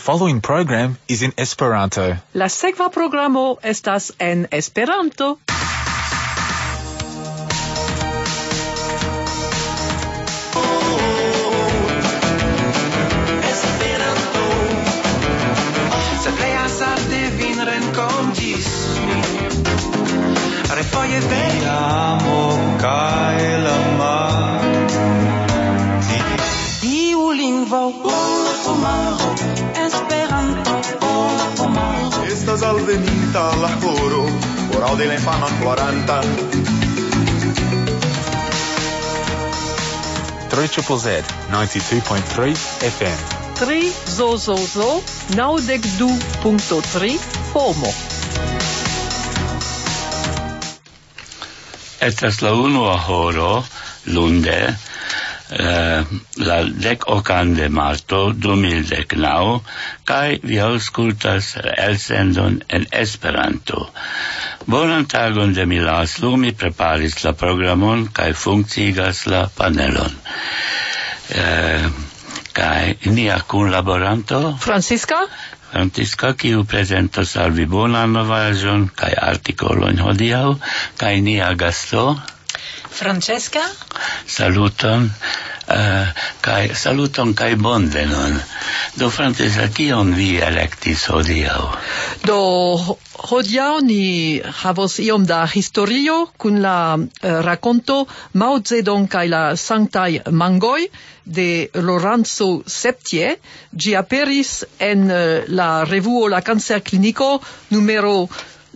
following program is in Esperanto. La sekva programo estas en Esperanto. Refoje vediamo kaj la mar. Iu lingvo la pomaro, Esperanto la pomaro. Estas alveninta la horo, horo de la infano ploranta. 3ZZZ 92.3 FM. 3ZZZ 92.3 FOMO. Estas la unua horo lunde la 10 de marto 2019 kaj vi aŭskultas elsendon en Esperanto. Bonan tagon de mi Laslo, mi preparis la programon kaj funkciigas la panelon. Kaj nia kunlaboranto Francisca, kiu prezentos al vi bonan novaĵon kaj artikolojn hodiaŭ, kaj nia gasto Francesca. Saluton kaj bonvenon. Do Francesca, kion vi elektis hodiaŭ? do hodiaŭ ni havos iom da historio kun la rakonto Mao Zedong kaj la sanktaj mangoj de Lorenzo Septier. Ĝi aperis en la revuo La Cancerclinico numero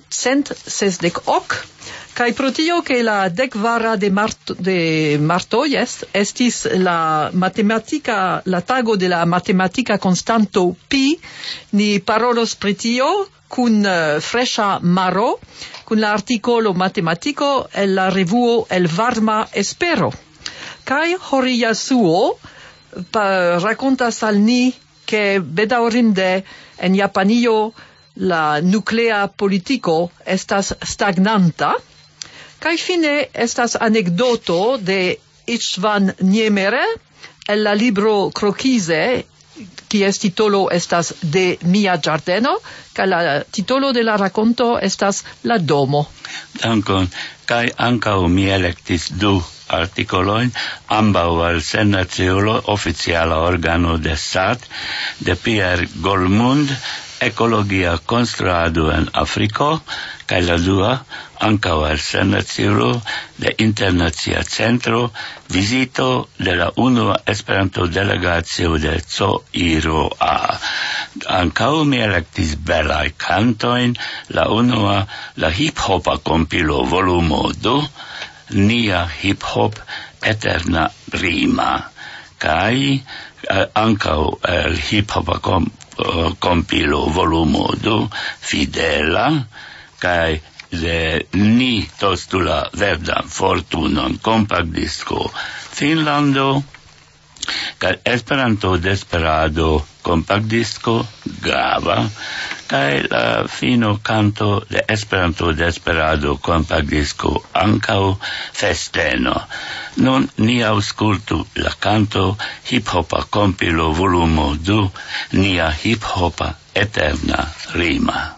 168. Kai pro tio che la decvara de marto estis la matematica, la tago de la matematica constanto pi, ni parolos pri tio kun fresha maro, kun la articolo matematico el la revuo El Varma Espero. Kai Horiyasuo racontas al ni che bedaŭrinde en Japanio la nuclea politico estas stagnanta. Kaj fine estas anekdoto de Istvan Niemere el la libro Krokise, kies titolo estas De mia ĝardeno, kaj la titolo de la rakonto estas La domo. Dankon, kaj ankaŭ mi elektis du artikolojn, ambaŭ al Sennaciulo, oficiala organo de SAT, de Pierre Golmund, Ecologia konstruado en Afriko, kaj la dua ankaŭ al Sennaciulo de Internacia Centro, vizito de la unua Esperanto-delegacio de COIRO-A. Ankaŭ mi elektis belaj kantojn, la unua, la hip-hopa kompilo volumo 2, Nia hip-hop eterna rima, kaj ankaŭ el hip-hopa kompilo volumo 2, Fidela, kaj de Ni tostula verdan fortunon kompaktdisko Finlando, kaj Esperanto desperado kompaktdisko Grava, kaj la fino kanto de Esperanto desperado kompaktdisko ankaŭ Festeno. Nun ni aŭskultu la kanto hip-hopa kompilo volumo 2, Nia hip-hopa eterna rima.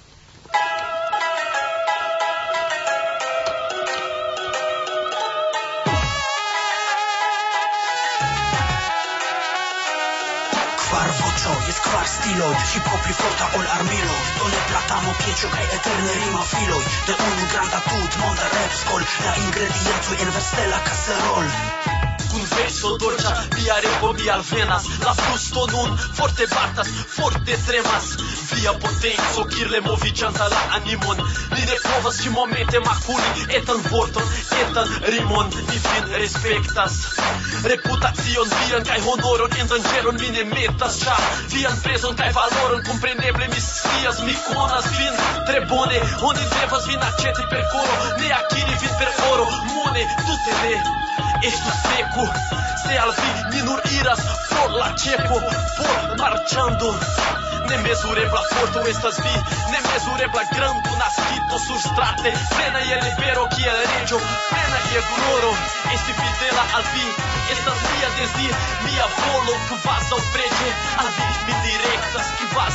Jest kvar stiloj, hip-hop pli forta ol armiloj. Do ne platamo pieĉo kaj eterne rima filoj. De unu granda tut monda rap skol, la ingrediencoj en verstela caserol. Kun verso dolĉa via repo mi alvenas, la gusto nun forte batas, forte tremas. Via potenco kirle moviĝanta la animon. Ni ne povas ĉi-momente makuli etan vorton, etan rimon. Mi vin respektas. Reputacion vian kaj honoron en danĝeron mi ne metas, ĉar vian prezon kaj valoron kompreneble mi scias, mi konas vin tre bone. Oni devas vin aĉeti per koro, ne akiri vin per oro. Mone tute ne. Estu seco, se al vi mi nur iras por la ĉepo, por marĉando. Nemezurebla forto estas vi, nemezurebla grando naskito surstrate, plena je libero kiel reĝo, plena je gloro. Esti fidela al vi estas mia dezir, mia volo kvazaŭ preĝe al vi mi direktas.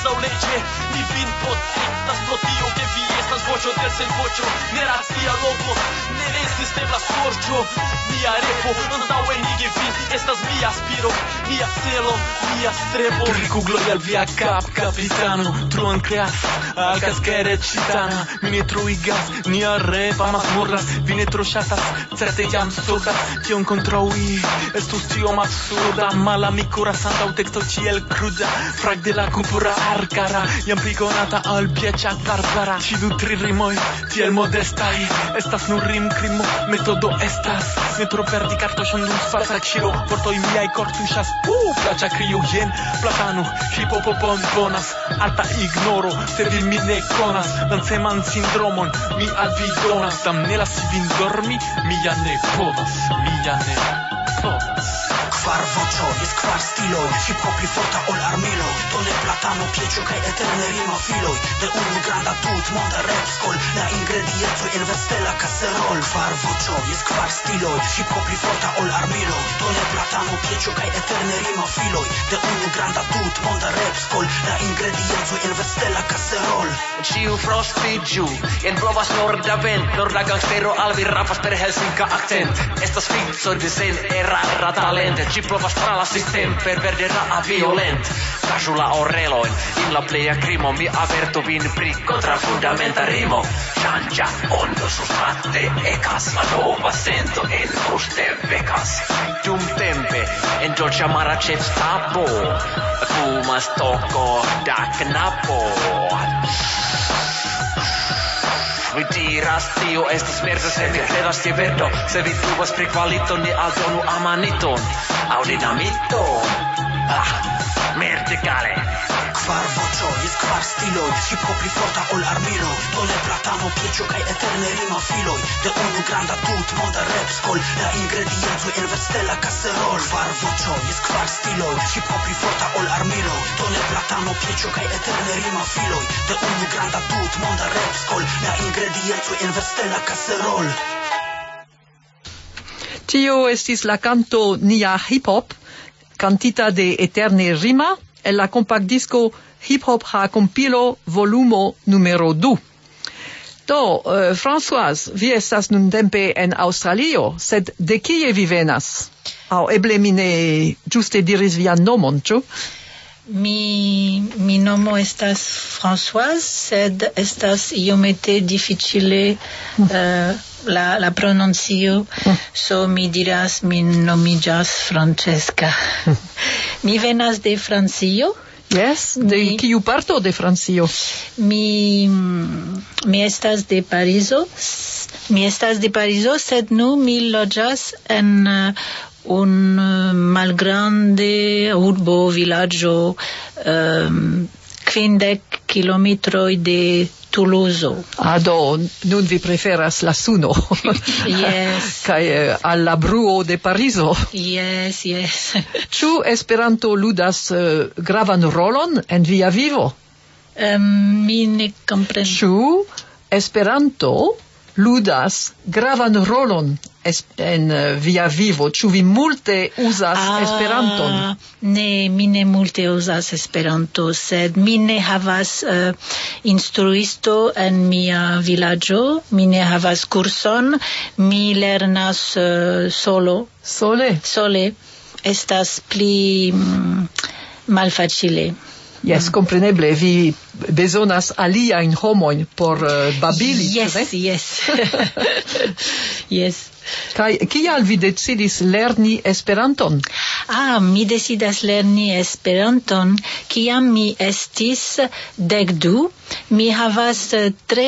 laŭ leĝe ni vin protektas pro tio ke vi estas voĉo de senvoĉo, ne racia logo, ne rezistebla sorĉo. Mia repo antaŭenigi vin estas mia aspiro, mia celo, mia strebo. Kugloj al via kap, kapitano, truon kreas al kaskere ĉitana. Mi ne troigas, nia repa mazmorras, vi ne tro ŝatas, certe jam sodas, kion kontraŭi estus tiom absurda. Malamiko rasanta aŭ teksto ĉiel kruda, frag de la kultura arkara, jam pli konata al pieĉa barbara. Ĉi du tri rimoj tiel modestaj, estas nur rimkrimo, metodo estas ne tro perdi kartoŝon dum spaca ĉiro. Vortoj miaj kortuŝas, plaĉa krio jen platano, hipopopon bonas, alta ignoro, se vi min ne konas, danceman sindromon mi al vi donas. Damne lasi vin dormi, mi ja ne povas, mi ja ne povas. Kvar voĉo, jes kvar stiloj, hip-hop pli forta ol armiloj, done platano, pieĉo kaj eterne rima filoj, de unu granda tutmonda repskol, la ingredienco en vestela kaserol. Kvar voĉo, jes kvar stiloj, hip-hop pli forta ol armiloj, done platano, pieĉo kaj eterne rima filoj, de unu granda tutmonda repskol, la ingredienco en vestela kaserol. Ĉiu frostiĝu, en blovas norda vent, norda gangstero al vi rapas per helsinka akcent. Estas vico de sen erara talent, ci provas tra la sistem per verdera violent. Kasu la orelojn, in la pleja krimo, mi averto vin pri kontra fundamenta rimo. Ŝanĝa ondo surstrate ekas, la nova sento en muste vekas. Dumtempe en Georgia Maracevstabo fumas toko da knapo. Vi diras tio estas merda, se vi kredas je verdo, se vi dubas pri kvalito, ni aldonu amaniton aŭ dinamiton. Merde gale. Kvar voĉo, jes kvar stiloj, hip-hop pli forta ol armiloj, done platano, pieĉo kaj eterne rima filoj, de unu granda tutmonda repskol, la ingredienco en vestela kaserol. Kvar voĉo, jes kvar stiloj, hip-hop pli forta ol armiloj, done platano, pieĉo kaj eterne rima filoj, de unu granda tutmonda repskol, la ingredienco en vestela kaserol. Tio estis la canto Nia Hip-Hop, cantita de Eterne Rima, el la compact disco Hip-Hop ha compilo volumo numero 2. Do, Françoise, vi estas nuntempe en Australio, sed de kie vi venas? Aŭ eble mi ne ĝuste diris vian nomon, ĉu? Mi nomo estas Françoise, sed estas iomete difficile la prononcio, so mi diras mi nomiĝas Francesca. Mi venas de Francio. Yes, de kiu parto de Francio? Mi estas de Parizo. Mi estas de Parizo, sed nu mi loĝas en un malgrande urbo, vilaĝo, 50 kilometroj de Toulouse. Do, nun vi preferas la suno. Yes. Kaj al la bruo de Parizo. Yes. Ĉu Esperanto ludas gravan rolon en via vivo? Mi ne komprenas. Ĉu Esperanto ludas gravan rolon en via vivo? Ĉu vi multe uzas Esperanton? Ne, mi ne multe uzas Esperanto, sed mi ne havas instruisto en mia vilaĝo, mi ne havas kurson, mi lernas sole. Estas pli malfacile. Yes, compreneble, vi bezonas aliajn homojn por babili. Yes. Yes. Kaj kial vi decidis lerni Esperanton? Mi decidas lerni Esperanton kiam mi estis 12. Mi havas tre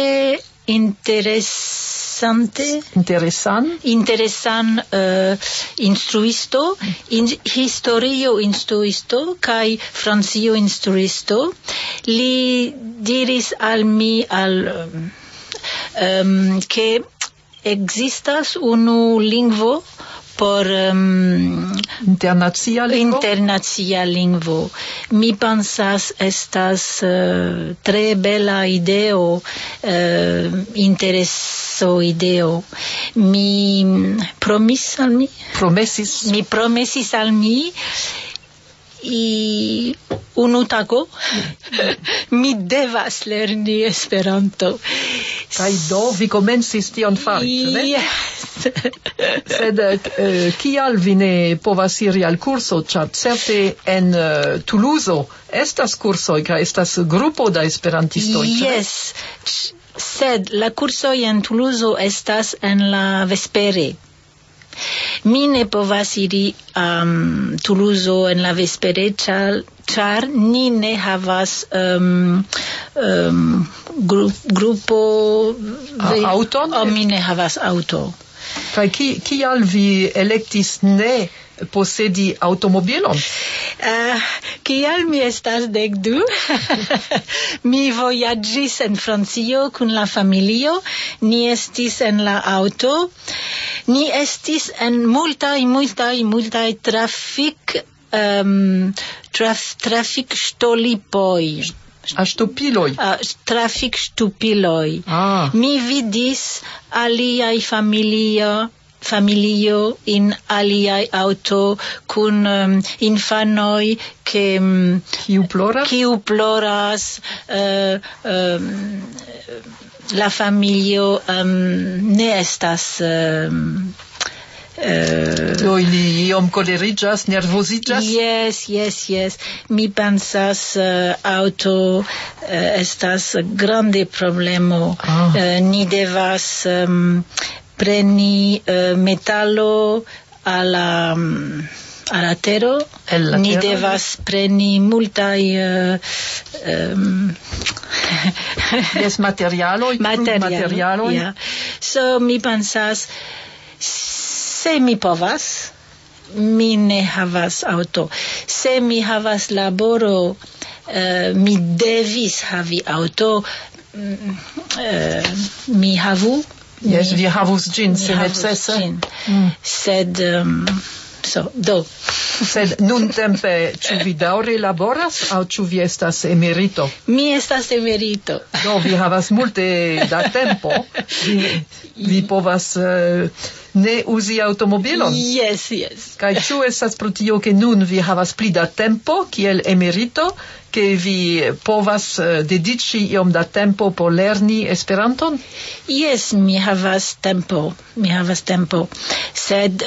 interesan instruisto, historio instruisto kaj Francio instruisto. Li diris al mi ke existas unu lingvo por internacia lingvo. Mi pensas estas tre bela ideo, intereso ideo. Mi promesis al mi unu tago mi devas lerni Esperanto. Kaj do vi komencis tion fari, ĉu ne? Sed kial vi ne povas iri al kurso, ĉar certe en Toulouse estas kursoj kaj estas grupo da esperantistoj. Yes, sed la kursoj en Toulouse estas en la vespere. Mi ne povas iri Toulouse en la vespere, ĉar ni ne havas grupo aŭton? Mi ne havas aŭto. Kaj kial vi elektis ne posedi automobilon? Kial mi estas 12? Mi vojaĝis en Francio kun la familio, ni estis en la aŭto, ni estis en multaj trafik ŝtolipoj. Ŝtupiloj. Trafik ŝtupiloj. Mi vidis aliaj familio in aliaj aŭto kun infanoj kiu ploras. La familio ne estas Ili iom koleriĝas, nervoziĝas? Yes. Mi pensas aŭto estas grande problemo. Ni devas preni metalo al la tero. Ni devas preni multaj materialoj. Yeah. So mi pensas, se mi povas, mi ne havas aŭto. Se mi havas laboro, mi devis havi aŭto. Mi havu. Yes, vi havus ĝin se necese. Sed Sed nuntempe ĉu vi daŭre laboras aŭ ĉu vi estas emerito? Mi estas emerito. Do vi havas multe da tempo. Vi povas ne uzi automobilon. Yes. Kaj ĉu estas pro tio ke nun vi havas pli da tempo kiel emerito, ke vi povas dediĉi iom da tempo por lerni Esperanton? Yes, mi havas tempo. Sed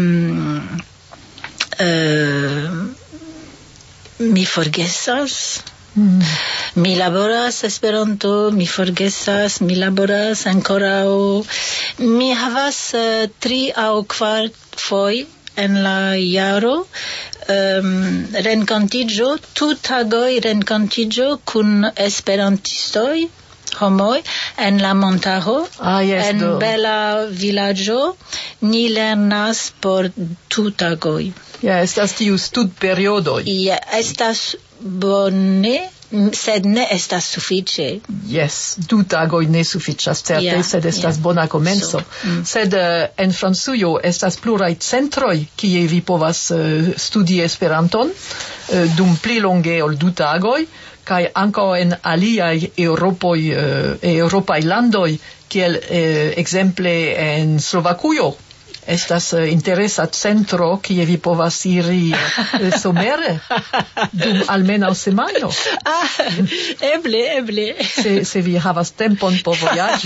mi forgesas. Mi laboras Esperanto, mi forgesas, mi laboras ankoraŭ. Mi havas 3 aŭ 4 foje en la jaro renkontiĝo, renkontiĝo kun esperantistoj, homoj en la montaro, en bela vilaĝo. Ni lernas por 2 tagoj. Estas tiu studperiodoj. Estas bone, sed ne estas sufiĉe. Yes, 2 tagoj ne sufiĉas certe, sed estas bona komenco. Sed en Francujo estas pluraj centroj kie vi povas studi Esperanton dum pli longe ol 2 tagoj, kaj ankaŭ en aliaj eŭropaj landoj, kiel ekzemple en Slovakujo. Estas interesa centro kie vi povas iri somere dum almenaŭ semajno. Eble. Se vi havas tempon por vojaĝi.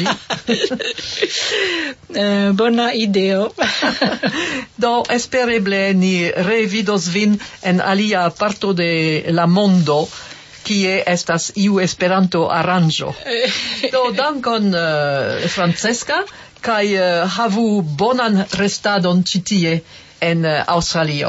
Bona ideo. Do espereble ni revidos vin en alia parto de la mondo, kie estas iu Esperanto aranĝo. Do dankon Francesca, kaj havu bonan restadon ĉi tie en Aŭstralio.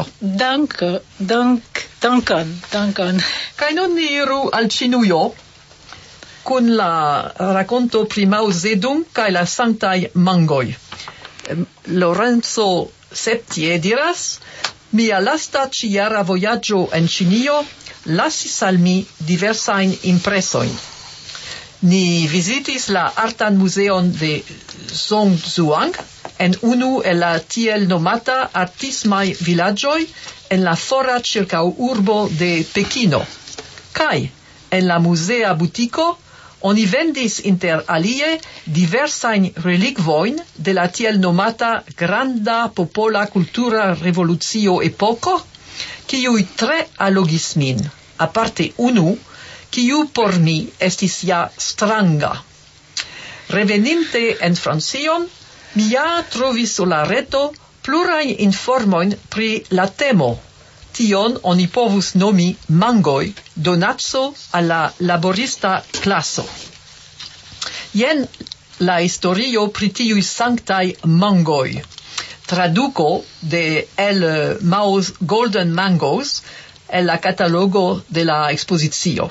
Dankon. Kaj nun ni iru al Ĉinujo kun la rakonto pri Mao Zedong kaj la sanktaj mangoj. Lorenzo Septie diras: mia lasta ĉijara vojaĝo en Ĉinio lasis al mi diversajn impresojn. Ni visitis la artan muzeon de Zhongzhuang en unu el la tiel nomata artismaj vilaĝoj en la fora ĉirkaŭurbo de Pekino. Kaj en la muzea butiko oni vendis inter alie diversajn relikvojn de la tiel nomata granda popola kultura revolucio epoko, kiuj tre allogis min, aparte unu, kiu por mi estis ja stranga. Reveninte en Francion, mi ja trovis sur la reto plurajn informojn pri la temo. Tion oni povus nomi mangoj, donaco al la laborista klaso. Jen la historio pri tiuj sanktaj mangoj. Traduco de El Mao's Golden Mangoes el la catalogo de la exposicio.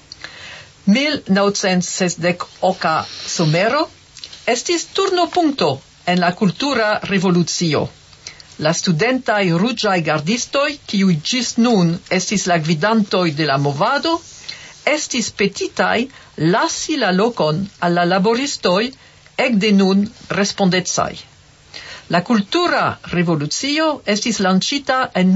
1968 somero estis turnopunkto en la cultura revolucio. La studentaj ruĝaj gardistoj, kiuj ĝis nun estis la gvidantoj de la movado, estis petitaj lasi la lokon al la laboristoj ekde nun respondecaj. La cultura revolucio estis lancita en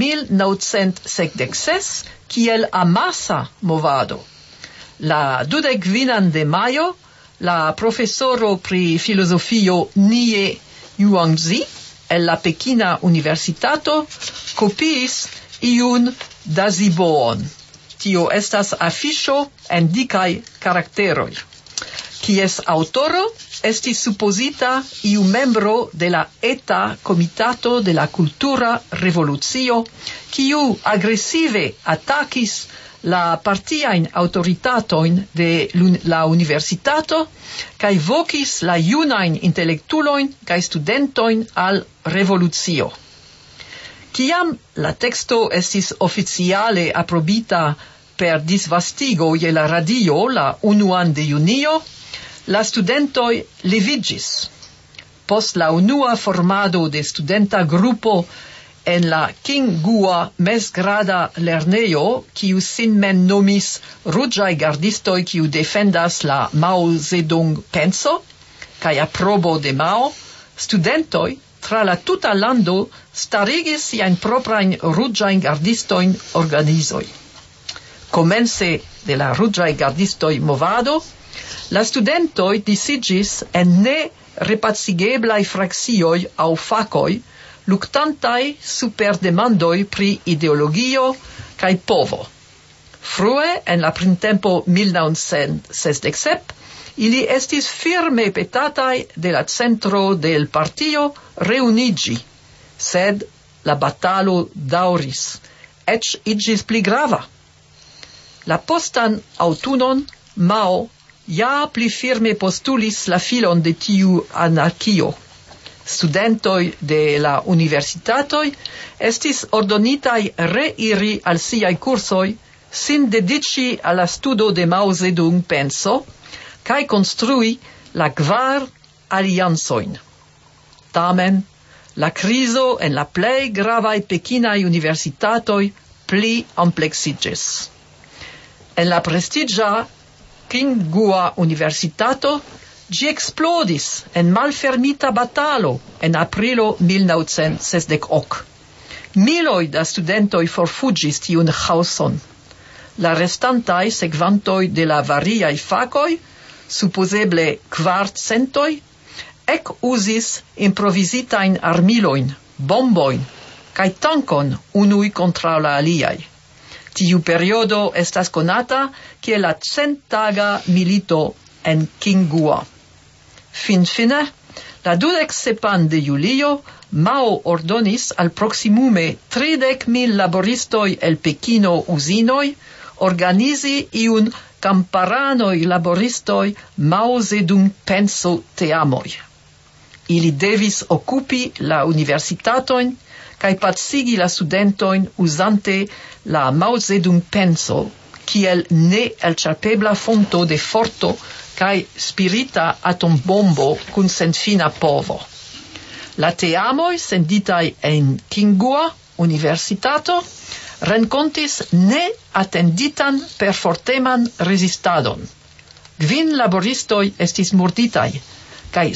1976 kiel amasa movado. La 25 de majo, la profesoro pri filosofio Nie Yuangzi el la Pekina Universitato kopiis iun daziboon. Tio estas afiŝo en dikaj karakteroj. Kies autoro estis supozita iu membro de la Eta Komitato de la Cultura Revolucio, kiu agresive atakis la partiajn autoritatojn de la universitato kaj vokis la junajn intelektulojn kaj studentojn al revolucio. Kiam la teksto estis oficiale aprobita per disvastigo je la radio la 1 de junio, la studentoj leviĝis. Post la unua formado de studenta grupo en la Kingua mezgrada lernejo, kiu sin mem nomis Ruĝaj gardistoj kiu defendas la Mao Zedong penso kaj aprobo de Mao, studentoj tra la tuta lando starigis siajn proprajn Ruĝajn gardistojn organizoj. Komence de la Ruĝaj gardistoj movado, la studentoj disiĝis en ne repacigeblaj frakcioj aŭ fakoj, luktantaj super demandoj pri ideologio kaj povo. Frue, en la printempo 1967, ili estis firme petataj de la centro del partio reuniĝi, sed la batalo daŭris, eĉ iĝis pli grava. La postan aŭtunon Mao ja pli firme postulis la filon de tiu anarkio. Studentoj de la universitatoj estis ordonitaj reiri al siaj kursoj, sin dediĉi al la studo de Mao Zedong penso kaj konstrui la 4 aliancojn. Tamen, la krizo en la plej gravaj pekinaj universitatoj pli ampleksiĝis. En la prestiĝa Kingua Universitato ĝi eksplodis en malfermita batalo en aprilo 1968. Miloj da studentoj forfuĝis tiun ĥaoson. La restantaj sekvantoj de la variaj fakoj, supozeble 400, ekuzis improvizitajn armilojn, bombojn kaj tankon unuj kontraŭ la aliaj. Tiu periodo estas konata kiel la 100-taga milito en Kingua. Finfine, la 27 de julio, Mao ordonis al proximume 30,000 laboristoj el Pekino uzinoj organizi iun kamparanoj laboristoj Mao Zedong penso teamoj. Ili devis okupi la universitatojn kaj pacigi la studentojn uzante la Mao Zedong penso kiel ne elĉerpebla fonto de forto kaj spirita atombombo kun senfina povo. La teamoj senditaj en Kingua Universitato renkontis neatenditan perforteman rezistadon. 9 laboristoj estis murditaj kaj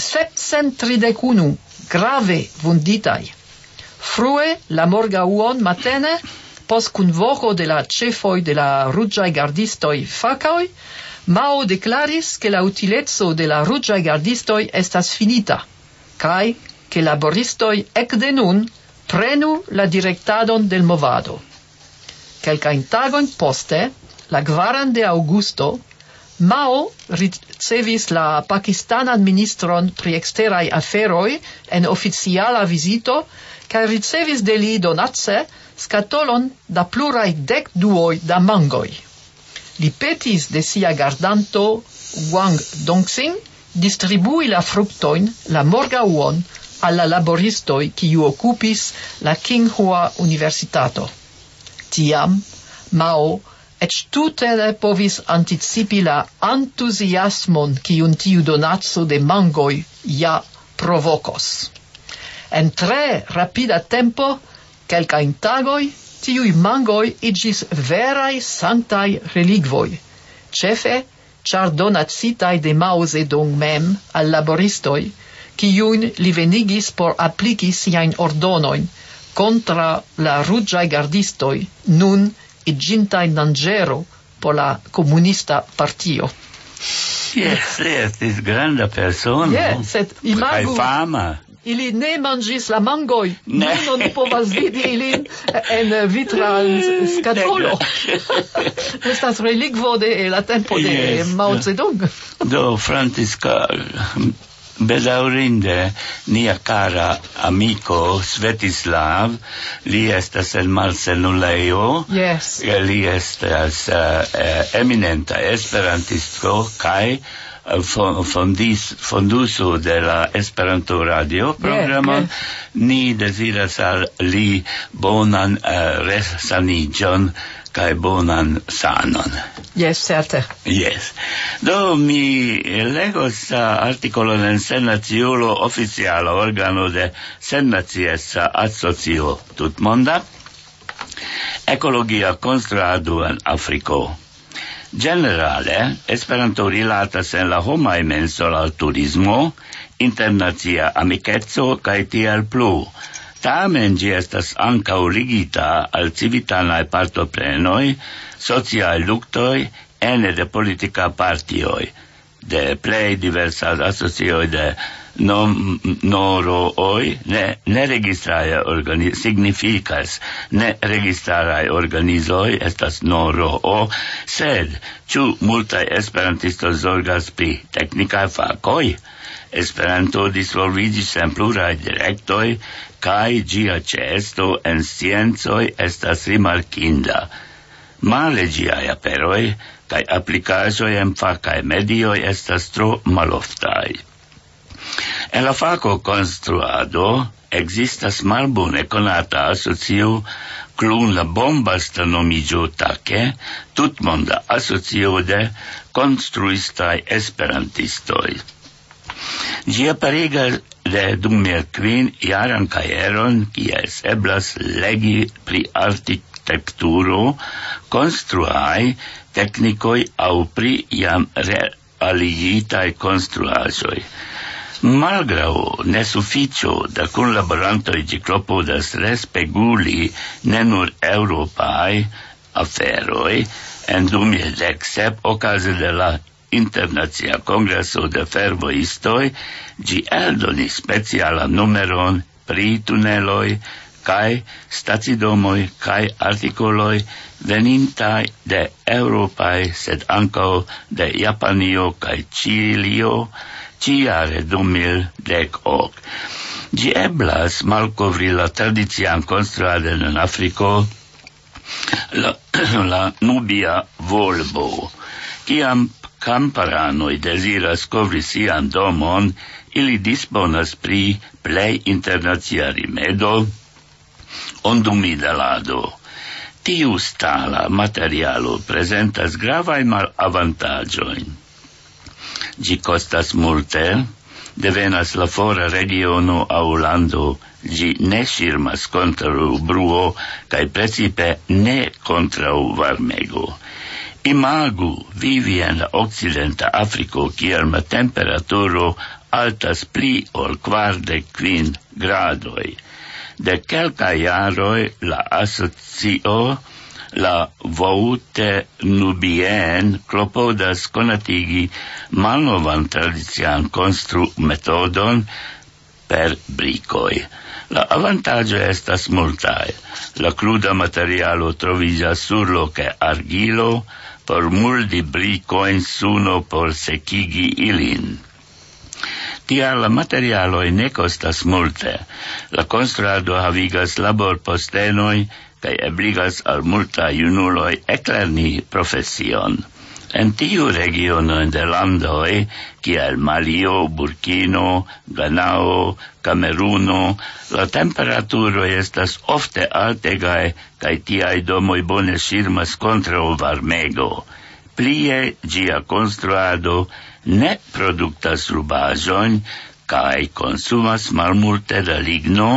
731 grave vunditaj. Frue la morgaŭon matene, post kunvoko de la ĉefoj de la Ruĝaj gardistoj fakoj, Mao deklaris ke la utileco de la Ruĝaj gardistoj estas finita, kaj ke laboristoj ekde nun prenu la direktadon del movado. Kelkajn tagojn poste, la 4 de aŭgusto, Mao ricevis la pakistanan ministron pri eksteraj aferoj en oficiala vizito kaj ricevis de li donace skatolon da pluraj 10 duoj da mangoj. Li petis de sia gardanto Wang Dongxing distribui la fruktojn la morgaŭon al la laboristoj kiu okupis la Tsinghua Universitato. Tiam Mao ec tute ne povis anticipi la entuziasmon kiun tiu donaco de mangoj ja provokos. En tre rapida tempo, kelkajn tagoj, tiuj mangoj iĝis veraj sanktaj relikvoj, ĉefe ĉar donacitaj de Mao Zedong mem al laboristoj, kiujn li venigis por apliki siajn ordonojn kontraŭ la ruĝaj gardistoj, nun iĝintaj danĝero por la komunista partio. Yes, estis granda persono. Yes, sed imagu, kaj fama. Ili ne manĝis la mangoj. Nun oni povas vidi ilin en vitra skatolo. Estas relikvo de la tempo de Mao Zedong. Do, Francisca, bedaŭrinde nia kara amiko Svetislav, li estas en malsanulejo. Yes. Li estas eminenta esperantisto kaj fonduso de la Esperanto radio programon. Ni deziras al li bonan resaniĝon kaj bonan sanon. Yes, certe. Yes. Do mi legos artikolon en Sennaciulo, oficiala organo de Sennaciesa asocio tutmonda, ekologia konstruado en Afriko. Generale, Esperanto rilatas en la homaj mensoj al turismo, internacia amikeco kaj tiel plu. Tamen ĝi estas ankaŭ ligita al civitanaj partoprenoj, sociaj luktoj, ene de politika partioj, de plej diversaj asocioj de norooj, neregistraj signifikas neregistraj organizoj, estas noroo, sed ĉu multaj esperantistoj zorgas pri teknikaj fakoj? Esperanto disvolviĝis en pluraj direktoj, kaj ĝia ĉeesto en sciencoj estas rimarkinda. Male ĝiaj aperoj kaj aplikaĵoj en fakaj medioj estas tro maloftaj. En la fako konstruado existas malbone konata asocio kun la bombasta nomiĝo take tutmonda asocio de konstruistaj esperantistoj. Ĝi aperigas de 2005 jaran kajeron, kies eblas legi pri arkitekturo, konstruaj teknikoj aŭ pri jam realigitaj konstruaĵoj. Malgraŭ nesufiĉo da kunlaborantoj ĝi klopodas respeguli ne nur eŭropaj aferoj. En 2017 okaze de la Internacia Kongreso de Fervojistoj ĝi eldonis specialan numeron pri tuneloj kaj stacidomoj kaj artikoloj venintaj de eŭropaj, sed ankaŭ de Japanio kaj Ĉilio, ĉiare 2010. Ĝi eblas malkovri la tradician konstruadon en Afriko, la Nubia volbo. Kiam kamparanoj deziras kovri sian domon, ili disponas pri plej internacia rimedo, ondumidelado. Tiu stala materialo prezentas gravajn malavantaĝojn. Ĝi kostas multe, devenas la fora regiono aŭ lando, ĝi ne ŝirmas kontraŭ bruo kaj precipe ne kontraŭ varmego. Imagu vivi en la okcidenta Afriko, kiam la temperaturo altas pli ol 45 gradoj. De kelkaj jaroj la asocio la Voute Nubien klopodas konatigi malnovan tradician konstru metodon per brikoj. La avantaggio estas multae. La cruda materialo troviĝas surloke argilo por multi brikoin suno por sekigi ilin. Tial la materialoj ne kostas multe. La konstruado havigas laborpostenoj kaj ebligas al multaj junuloj eklerni profesion. En tiu regiono de landoj, kiel Malio, Burkino, Ganao, Kameruno, la temperaturoj estas ofte altegaj kaj tiaj domoj bone ŝirmas kontraŭ varmego. Plie ĝia konstruado ne produktas rubaĵojn kaj konsumas malmulte da ligno,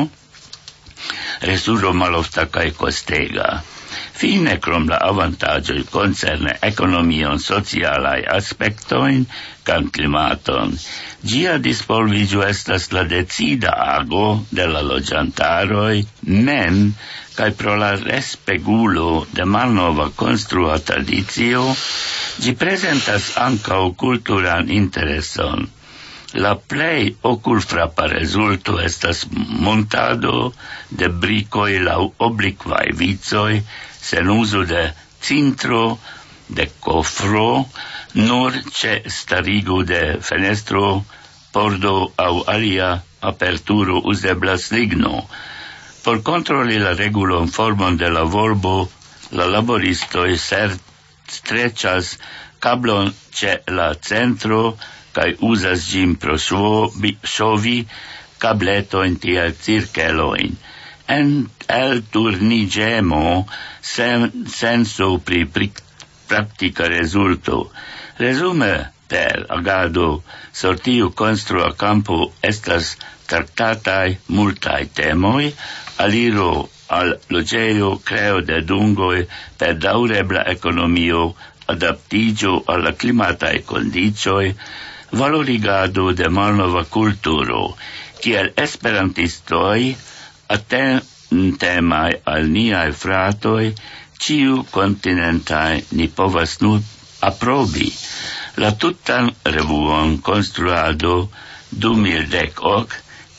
resulo malofta kaj kostega. Fine, krom la avantaĝoj koncerne ekonomion, socialaj aspektojn kaj klimaton, ĝia disvolviĝo estas la decida ago de la loĝantaroj mem kaj pro la respegulo de malnova konstrua tradicio, ĝi prezentas ankaŭ kulturan intereson. La plej okulfrapa rezulto estas montado de brikoj laŭ oblikvaj vicoj, sen uzo de cintro, de kofro, nur ĉe starigo de fenestro, pordo aŭ alia aperturo uzeblas ligno. Por kontroli la regulon formon de la volbo, la laboristoj streĉas kablon ĉe la centro kaj uzas ĝin pro ŝovi kabletojn tiel cirkelojn. En elturniĝemo senso pri praktika rezulto. Resume, per agado sur tiu konstrua kampo estas traktataj multaj temoj, aliro al loĝejo, kreo de dungoj per daŭrebla ekonomio, adaptiĝo al la klimataj kondiĉoj, valorigado de malnova kulturo, kiel esperantistoj atentemaj al niaj fratoj, ĉiu kontinentaj ni povas nur aprobi. La tutan revuon konstruado 2010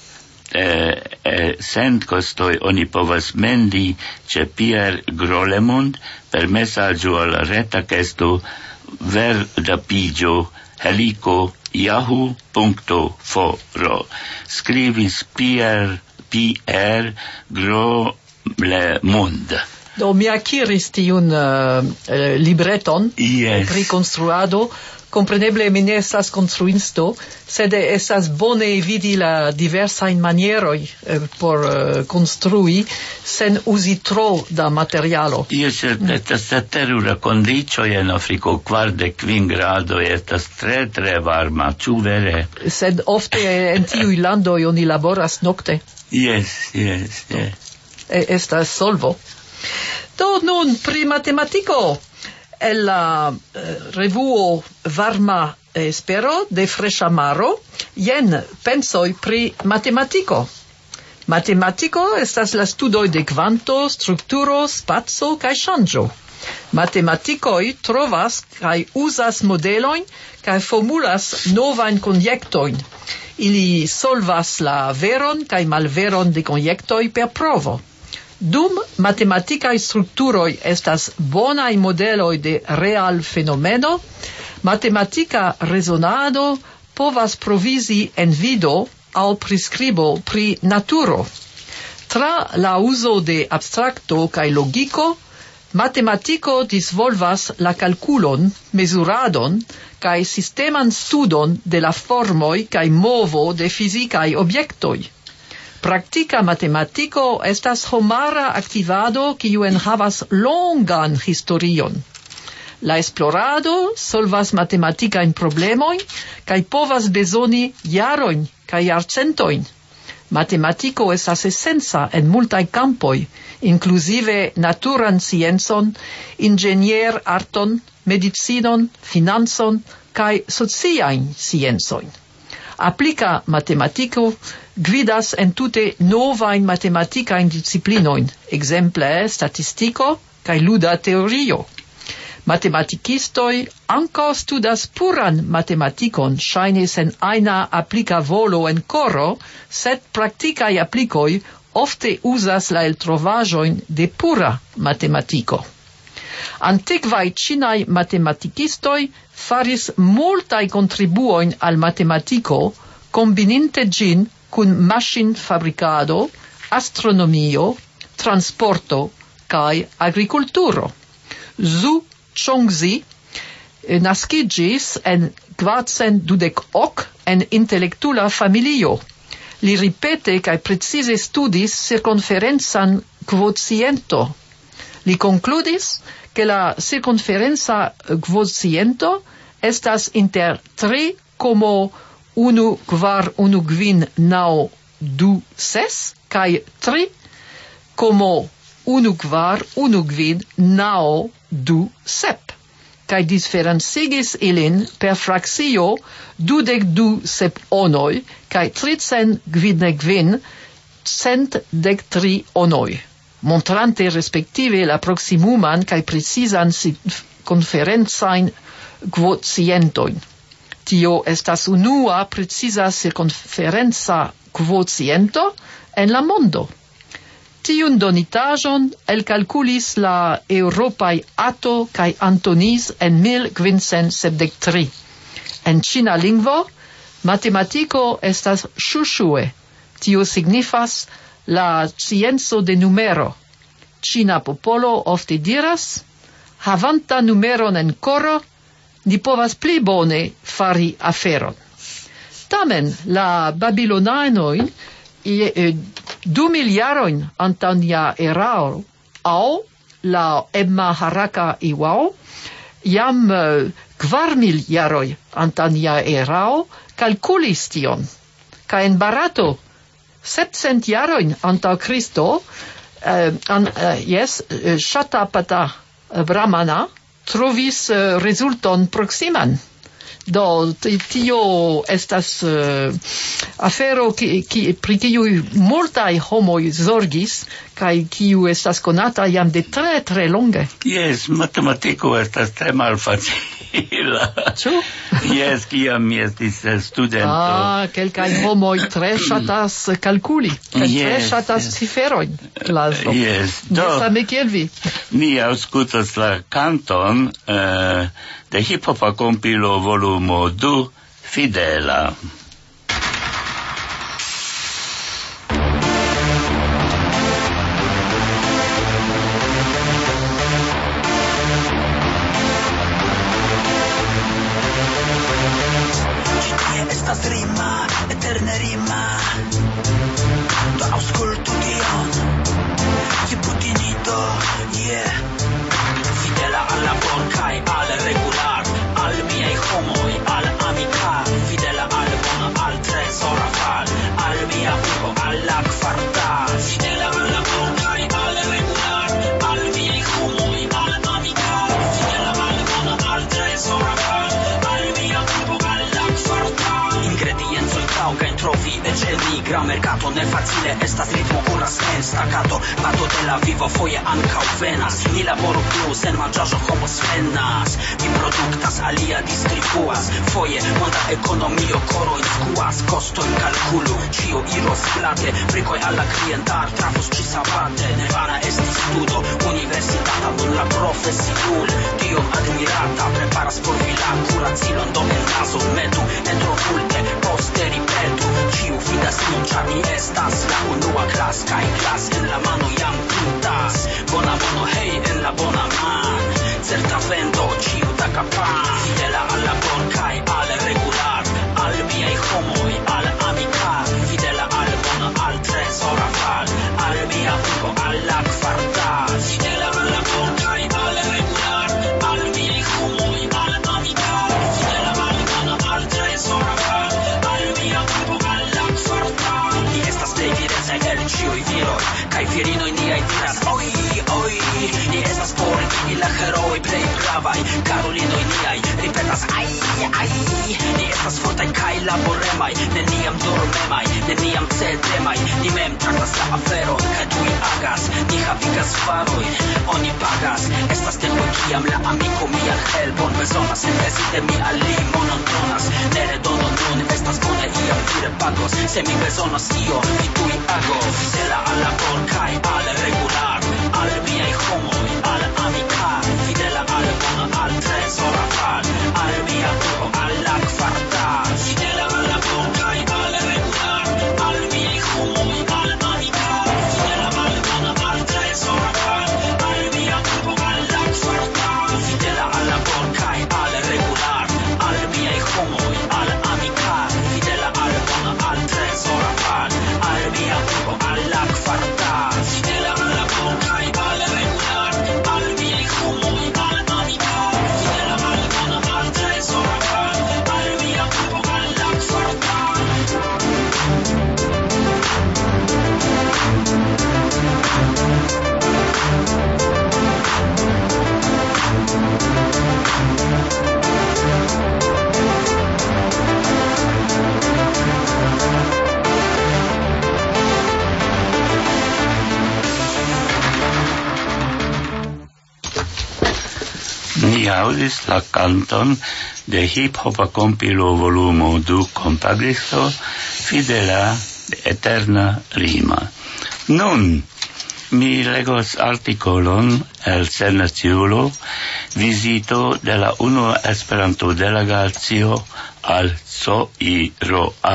cent costoi oni povas mendi ĉe Pierre Grolemund per mesaĝo al la reta kesto verdapiĝo helico yahoo.fr. Skribis Pierre Grolemund. Do mi akiris tiun libreton pri konstruado. Compreneble mi ne estas konstruisto, sed estas bone vidi la diversajn manieroj por konstrui sen uzi tro da materialo. Estas terura kondiĉoj en Afriko, 45 gradoj, estas tre varma, ĉu vere? Sed ofte en tiuj landoj oni laboras nokte. Yes. Estas solvo. Do nun pri matematiko. El la revuo Varma Espero de Freŝa Maro, jen pensoj pri matematiko. Matematiko estas la studoj de kvanto, strukturo, spaco kaj ŝanĝo. Matematikoj trovas kaj uzas modelojn kaj formulas novajn konjektojn. Ili solvas la veron kaj malveron de konjektoj per provo. Dum matematikaj strukturoj estas bonaj modeloj de real fenomeno, matematika rezonado povas provizi envido aŭ priskribo pri naturo. Tra la uzo de abstrakto kaj logiko, matematiko disvolvas la kalkulon, mezuradon kaj sisteman studon de la formoj kaj movo de fizikaj objektoj. Praktika matematiko estas homara aktivado kiu enhavas longan historion. La esplorado solvas matematikajn problemojn kaj povas bezoni jarojn kaj jarcentojn. Matematiko estas esenca en multaj kampoj, inkluzive naturan sciencon, inĝenier-arton, medicinon, financon kaj sociajn sciencojn. Aplika matematiko gvidas entute novajn matematikajn disciplinojn, ekzemple statistiko kaj luda teorio. Matematikistoj ankaŭ studas puran matematikon, ŝajne sen ajna aplika volo en koro, sed praktikaj aplikoj ofte uzas la eltrovaĵojn de pura matematiko. Antikvaj ĉinaj matematikistoj faris multaj kontribuojn al matematiko, kombininte ĝin kun maŝinfabrikado, astronomio, transporto kaj agrikulturo. Zhu Chongzi naskiĝis en 428 en intelektula familio. Li ripete kaj precize studis cirkonferencan kvociento. Li konkludis ke la cirkonferenca kvociento estas inter 3,1412926 kaj 3,1412927 kaj diferencigis ilin per frakcio 22 septonoj kaj 399,113 onoj, montrante respektive la proximuman kaj precizan cirkonferencajn kvocientojn. Tio estas unua preciza cirkonferenca kvociento en la mondo. Tiun donitaĵon elkalkulis la eŭropaj Atto kaj Antonis en 1573. En ĉina lingvo, matematiko estas ŝuŝue. Tio signifas la scienco de numero. Ĉina popolo ofte diras, havanta numeron en koro, ni povas pli bone fari aferon. Tamen la babilonanoj 2000 jarojn antaŭ nia erao, aŭ la Emma Haraka Iwao, jam 4000 jaroj antaŭ nia erao kalkulis tion. Kaj en Barato 700 jarojn antaŭ Kristo, Shatapata Brahmana trovis rezulton proksiman. Do tio estas afero pri kiu multaj homoj zorgis kaj kiu estas konata jam de tre longe. Yes, matematiko estas tre malfacila. Ĉu? Yes, kiam mi estis studento. Kelkaj homoj tre ŝatas kalkuli, kaj tre ŝatas ciferojn. Yes, do same kiel vi. Ni aŭskultas la kanton de hip-hopa kompilo volumo 2, Fidela. Estas rima, eterne rima. Do aŭskultu tion. Ci putinito, yeah. Fidela al labor kaj al regular, al miaj homoj, al amikar. Fidela al bona, al trezora val, al mia urbo, al la kvartal. Fidela al labor kaj al regular, al miaj homoj, al amikar. Fidela al bona, al trezora val, al mia urbo, al la kvartal. Ingrediencoj taŭgajn trovi eĉ en nigra merkato. Ne facile estas ritmo kuras en staccato. Bato de la vivo foje ankaŭ venas. Ni laboru plu, sen manĝaĵo homo svenas. Mi produktas, alia distribuas. Foje monda ekonomio korojn skuas. Kostojn kalkulu, ĉio iros glate. Frikoj al la klientar trafos ĉi-sabate. Ne vana estis studo universitata nun la profesiul. Tiom admirata preparas por vi la kuracilon. Do en nazon metu, ne tro multe, poste ripetu. Ĉiu vidas nun, ĉar ni estas la unua klas kaj klas en la mano jam pintas. Bona mono hej en la bona man. Certa vendo ĉiu takapan. Fidela al labor kaj al regular, al miaj homoj, al amikar. Fidela al bona, al trezora val, al mia urbo, al la kvartal. Fidela al labor kaj al regular, al miaj homoj, al amikar. Fidela al bona, al trezora val, al mia urbo, al la kvartal. Ni estas plej virezaj el ĉiuj viroj, kaj virinoj niaj diras oj, oj. Ni estas por ili la heroj plej gravaj, karolinoj niaj ripetas aj, aj. Ni estas fortaj kaj laboremaj, neniam dormemaj, neniam cedemaj, ni mem traktas la aferon kaj tuj agas, ni havigas farojn, oni pagas. Estas tempoj kiam la amiko mian helpon bezonas, envezi de mi al li monon donas. Ne redono nun, estas bone, iam vi repagos, se mi bezonas io, vi tuj agos. Fidela al labor kaj al regular, al miaj homoj, al amikar, fidela al bono, al tresora fal, al mia urbo, al la kvartal. Fidela al labor kaj al regular, al miaj homoj, al amikar, fidela al bono, al tresora fal, al mia urbo, al la kvartal. Fidela al labor kaj al regular, al miaj homoj, al amikar, fidela al bono, al tresora fal, al mia urbo, al la kvartal. Fidela al labor kaj al regular, al miaj homoj, al amikar, fidela al bono, al tresora fal, al mia urbo, al la kvartal. Ni audis la canton de hip-hopa compilo volumo 2 compagristo Fidela de Eterna Rima. Nun, mi legos articolon el Senaciulo, visito de la unua Esperanto delegatio al CIROA.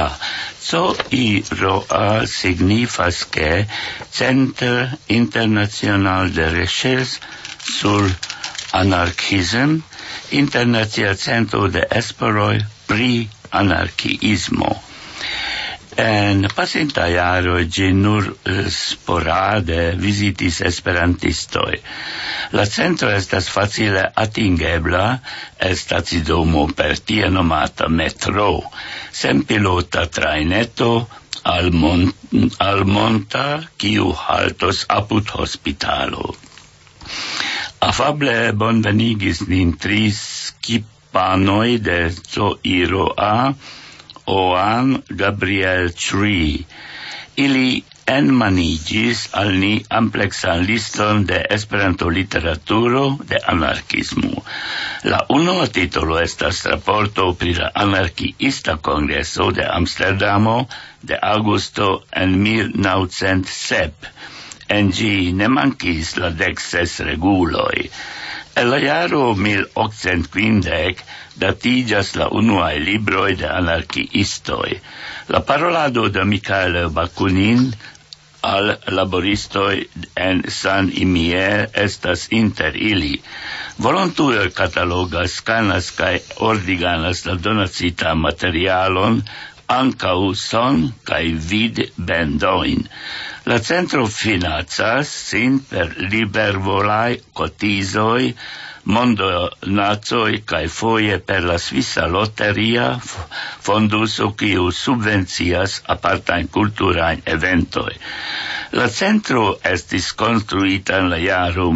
CIROA signifas que Centre International de Recherche sur Anarchism, Internacia Centro de Esploroj pri anarkiismo. En pasintaj jaroj ĝi nur sporade vizitis esperantistoj. La centro estas facile atingebla el stacidomo per tia nomata metro, senpilota trajneto al monta, kiu haltos apud hospitalo. Afable bonvenigis nin 3 skipanoj de CIROA, Oan, Gabriel Tree. Ili enmanigis al ni ampleksan liston de Esperanto literaturo de anarkismo. La unua titolo estas raporto pri la anarkiista kongreso de Amsterdamo de aŭgusto en 1907. En ĝi ne mankis la 16 reguloj. El la jaro 1850 datiĝas la unuaj libroj de anarkiistoj. La parolado de Michael Bakunin al laboristoj en Saint-Imier estas inter ili. Volontuloj katalogas, skanas kaj ordiganas la donacita materialon, ankaŭ son kaj vidbendojn. La centro financas sin per libervolaj kotizoj, mondonacoj kaj foje per la Svisa Loteria fonduso kiu subvencias apartajn kulturajn eventoj. La centro estis konstruita en la jaro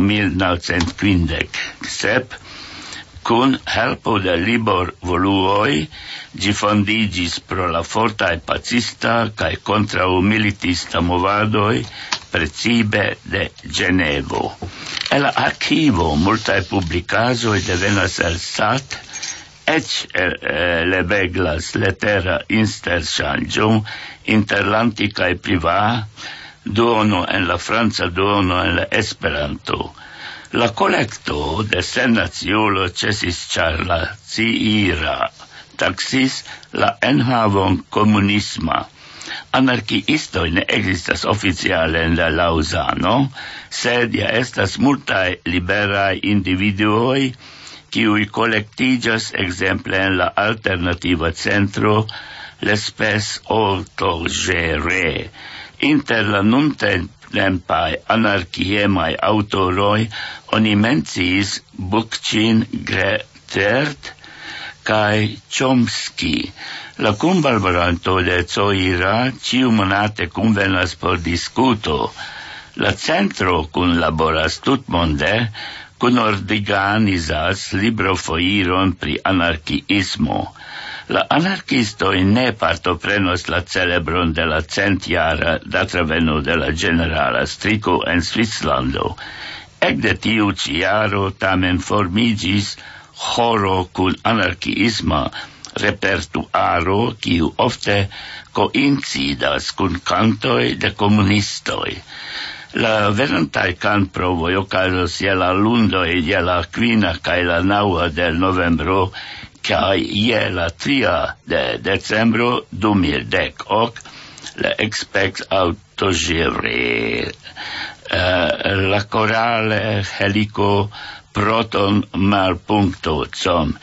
1957 kun helpo de libor-voluoj. Ĝi fondiĝis pro la fortaj pacista kaj kontraŭmilitista movadoj, precipe de Ĝenevo. En la arkivo multaj publikaĵoj devenas el SAT, eĉ lebeglas letera interŝanĝo interlandi kaj priva, duono en la franca, duono en la Esperanto. La kolekto de Senaciulo ĉesis, ĉar la CIRA taxis la enhavon komunisma. Anarkiistoj ne ekzistas oficiale en la Laŭzano, sed ja estas multaj liberaj individuoj, kiuj kolektiĝas ekzemple en la alternativa centro l'espèce autogérée. Inter la nuntempaj anarkiemaj aŭtoroj oni menciis Bookchin, Gretert kaj Chomsky. La kunlaboranto de CIRA ĉiumonate kunvenas por diskuto. La centro kunlaboras tutmonde kunorganizas librofoiron pri anarkiismo. La anarkistoj ne partoprenos la celebron de la centjara datraveno de la ĝenerala striko en Svislando. Ekde tiu ĉi jaro tamen formiĝis ĥoro kun anarkiisma repertuaro, kiu ofte koincidas kun kantoj de komunistoj. La venontaj kantprovoj okazos je la lundoj je la 5 kaj la 9 de novembro kaj je la 3 de decembro 2010 la expect autogere la corale helico proton malpuncto.com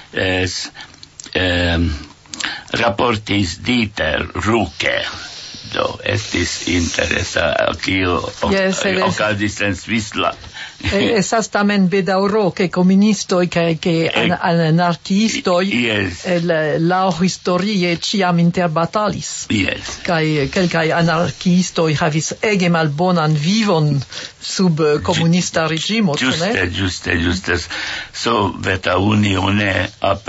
raportis Dieter Ruke. Do estis interesa kio okazis en Svislando. Esas tamen bedaŭro ke komunistoj kaj anarkiistoj laŭ historie ĉiam interbatalis. Kaj kelkaj anarkiistoj havis ege malbonan vivon sub komunista reĝimo. Ĝuste. Soveta Unio ne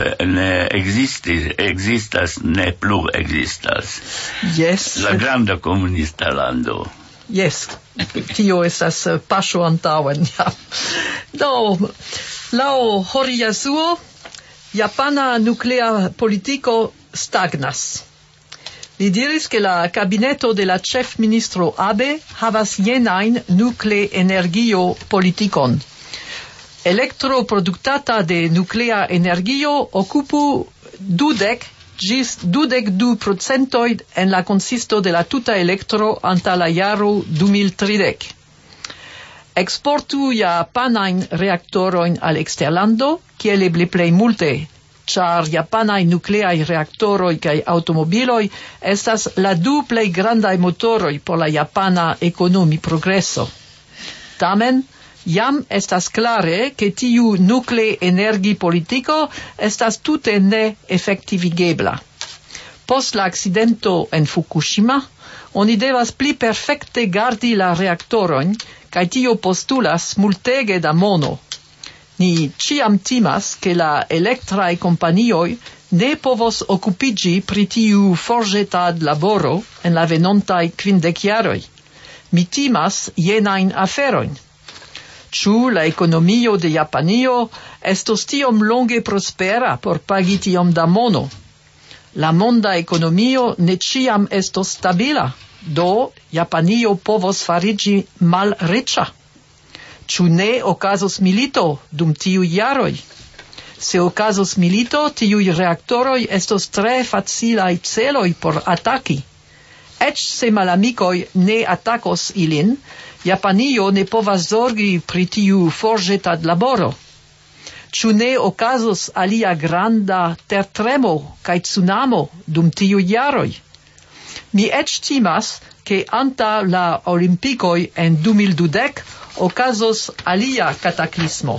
ekzistas, ne plu ekzistas. Yes. La granda komunista lando. Yes, tio estas paŝo antaŭen. Do, laŭ Horiyasuo, japana nuklea politiko stagnas. Li diris ke la kabineto de la ĉefministro Abe havas jenajn nukleenergio politikon. Elektroproduktata de nuklea energio okupu 20 ĝis 22% en la konsisto de la tuta elektro anta la jaro 2030. Eksportu japanajn reaktorojn al eksterlando, kiel eble plej multe, ĉar japanaj nukleaj reaktoroj kaj aŭtomobiloj estas la 2 plej grandaj motoroj por la japana ekonomi-progreso. Tamen, jam estas klare ke tiu nukleenergi-politiko estas tute ne efektivigebla. Post la akcidento en Fukushima, oni devas pli perfekte gardi la reaktorojn, kaj tio postulas multege da mono. Ni ĉiam timas ke la elektraj kompanioj ne povos okupiĝi pri tiu forĵetad laboro en la venontaj 50 jaroj. Mi timas jenajn aferojn. Ĉu la ekonomio de Japanio estos tiom longe prospera por pagi tiom da mono? La monda ekonomio ne ĉiam estos stabila, do Japanio povos fariĝi malriĉa. Ĉu ne okazos milito dum tiuj jaroj? Se okazos milito, tiuj reaktoroj estos tre facilaj celoj por ataki. Eĉ se malamikoj ne atakos ilin, Japanio ne povas zorgi pri tiu forĵetad laboro. Ĉu ne okazos alia granda tertremo kaj tsunamo dum tiuj jaroj? Mi eĉ timas, ke antaŭ la Olimpikoj en 2020 okazos alia kataklismo.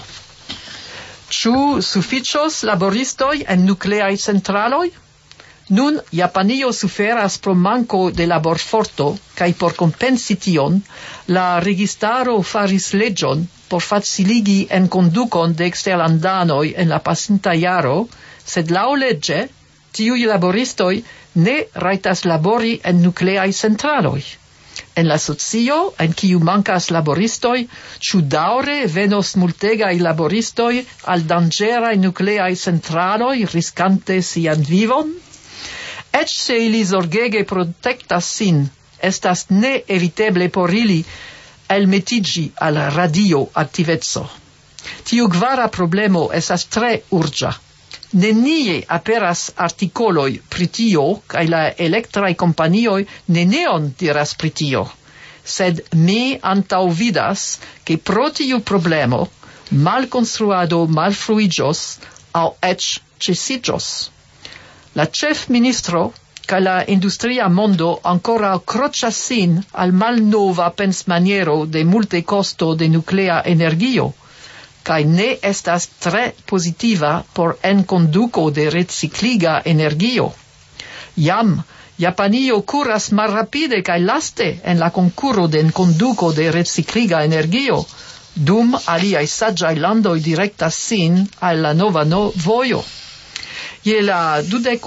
Ĉu sufiĉos laboristoj en nukleaj centraloj? Nun Japanio suferas pro manko de laborforto kaj por kompensi tion, la registaro faris leĝon por faciligi enkondukon de eksterlandanoj en la pasinta jaro, sed laŭleĝe tiuj laboristoj ne rajtas labori en nukleaj centraloj. En la socio, en kiu mankas laboristoj, ĉu daŭre venos multegaj laboristoj al danĝeraj nukleaj centraloj riskante sian vivon? Eĉ se ili zorgege protektas sin, estas neeviteble por ili elmetiĝi al radioaktiveco. Tiu kvara problemo estas tre urĝa. Nenie aperas artikoloj pri tio, kaj la elektraj kompanioj nenion diras pri tio. Sed mi antaŭvidas, ke pro tiu problemo malkonstruado malfruiĝos aŭ eĉ ĉesiĝos. La ĉefministro kaj la industria mondo ankoraŭ kroĉas sin al malnova pensmaniero de multekosto de nuklea energio, kaj ne estas tre pozitiva por enkonduko de recikliga energio. Jam Japanio kuras malrapide kaj laste en la konkuro de enkonduko de recikliga energio, dum aliaj saĝaj landoj direktas sin al la nova vojo. Je la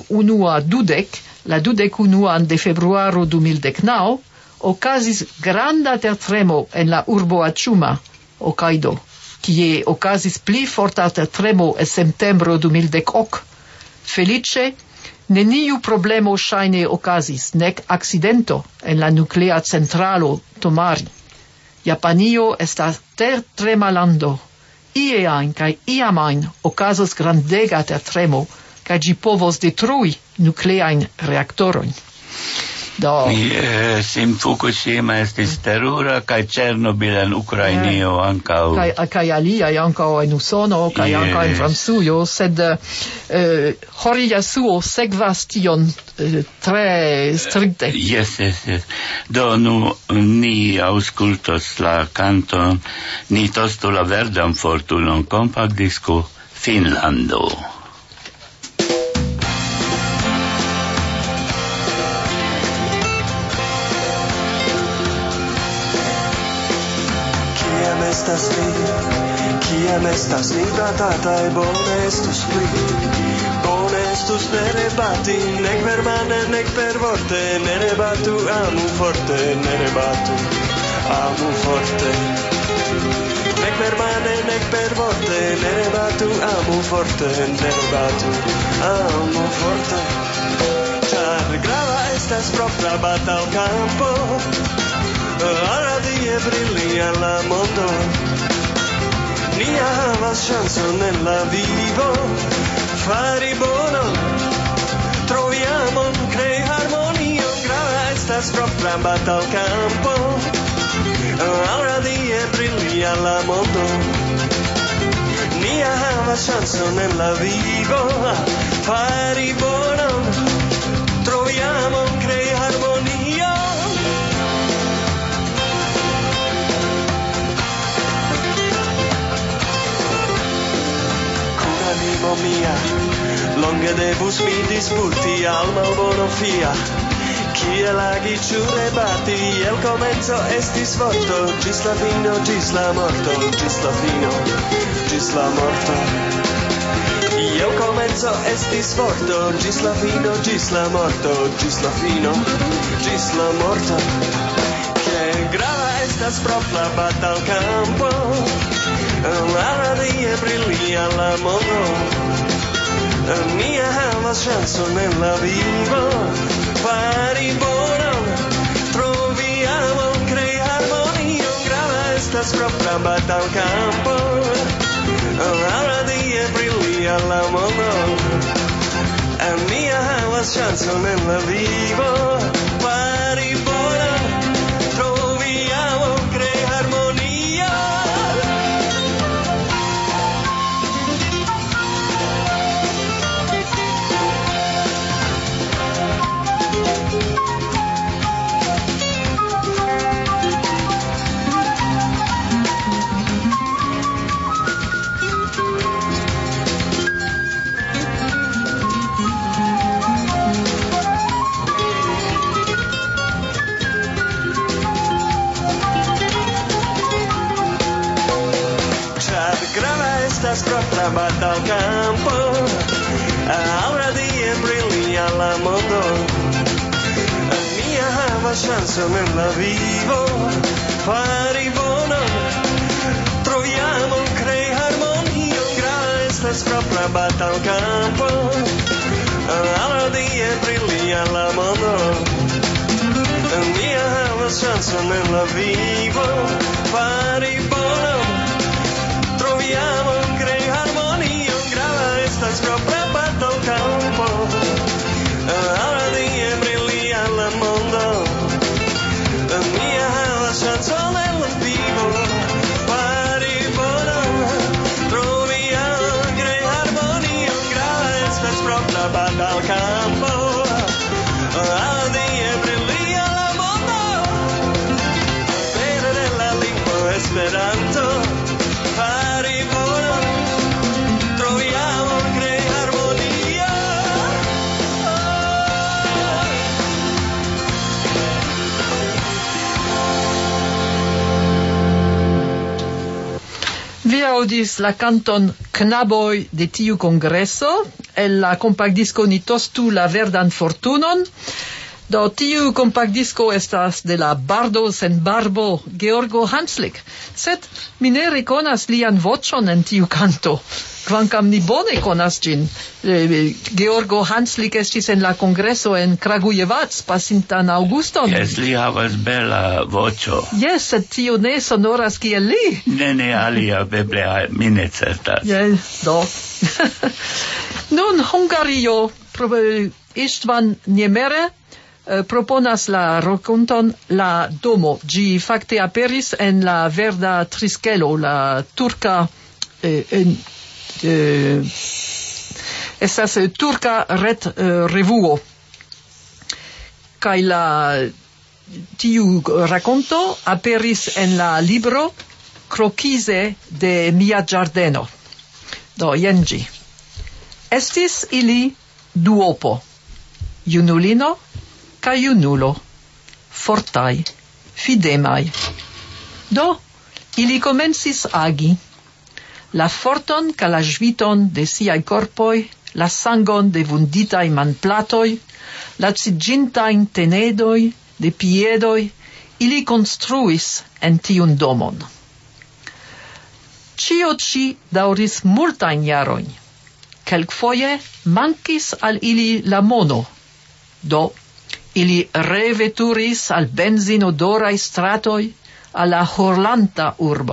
21 de februaro 2019 okazis granda tertremo en la urbo Achuma, Hokkaido, kie okazis pli forta tertremo en septembro 2010. Felice, neniu problemo ŝajne okazis, nek akcidento en la nuklea centralo Tomari. Japanio estas tertrema lando. Ieajn kaj iamajn okazos grandega tertremo, kaj ĝi povos detrui nukleajn reaktorojn. Sim Fukushima estis terura, kaj Chernobyl en Ukrainio ankaŭ. Kaj aliaj ankaŭ en Usono, kaj ankaŭ en Francujo, sed Horiyasuo sekvas tion tre strikte. Yes. Do ni aŭskultos la kanton, ni tostu la verdan fortunon, kompaktdisko Finnlando. Kiam estas ni bratataj, bone estus pli. Bone estus ne rebati, nek per mane, nek per vorte, ne rebatu, amu forte, ne rebatu, amu forte. Nek per mane, nek per vorte, ne rebatu, amu forte, ne rebatu, amu forte. Ĉar grava estas propra batalkampo, radie brili al la mondo. Nia havas ŝancon en la vivo, fari bonon, trovi amon, krei harmonion. Grava estas propra batalkampo, radie brili al la mondo. Nia havas ŝancon en la vivo, fari bonon, trovi amon, krei harmonion. Animo mia, longe devus mi disputi al malbono fia. Kiel agi ĉu rebati, el komenco estis vorto, ĝis la fino, ĝis la morto, ĝis la fino, ĝis la morto. El komenco estis vorto, ĝis la fino, ĝis la morto, ĝis la fino, ĝis la morto. Ke grava estas propra batalkampo, radie brili al la mondo. Nia havas ŝancon en la vivo, fari bonon, trovi amon, krei harmonion. Grava estas propra batalkampo, radie brili al la mondo. Nia havas ŝancon en la vivo, fari bonon, trovi amon, krei harmonion. Estas propra batalkampo, radie brili al la mondo. Nia havas ŝancon en la vivo, fari bonon, trovi amon, krei harmonion. Grava estas propra batalkampo, radie brili al la mondo. Nia havas ŝancon en la vivo, fari bonon, trovi amon, krei harmonion. Grava estas propra batalkampo, radie brili al la mondo. Nia havas ŝancon en la vivo, fari bonon, trovi amon, krei harmonion. Grava estas propra batalkampo, radie brili al la mondo. Pere de la lingvo Esperanto, fari bonon, trovi amon, krei harmonion. audis la canton Knaboj de tiu congresso, el la compactdisco Ni tostu la verdan fortunon. Do tiu compactdisco estas de la bardo sen barbo Georgo Hanslik, sed mi ne rekonas lian voĉon en tiu canto, kvankam ni bone konas ĝin. Georgo Hanslik estis en la kongreso en Kragujevac pasintan aŭguston. Jes, li havas bela voĉo. Jes, sed tio ne sonoras kiel li. Ne alia beble, mi ne certas. Do. Nun Hungario, Istvan Niemere, proponas la rakonton La Domo. Ĝi fakte aperis en la Verda Triskelo, la turka estas turka revuo. Kaj tiu rakonto aperis en la libro Krokise de mia ĝardeno. Do jen ĝi. Estis ili duopo, junulino kaj junulo, fortaj, fidemaj. Do, ili komencis agi. La forton kaj la ĵviton de siaj korpoj, la sangon de vunditaj manplatoj, la ciĝintajn tenedoj de piedoj, ili konstruis en tiun domon. Ĉio ĉi daŭris multajn jarojn. Kelkfoje mankis al ili la mono. Do, ili reveturis al benzinodoraj stratoj, al la horlanta urbo.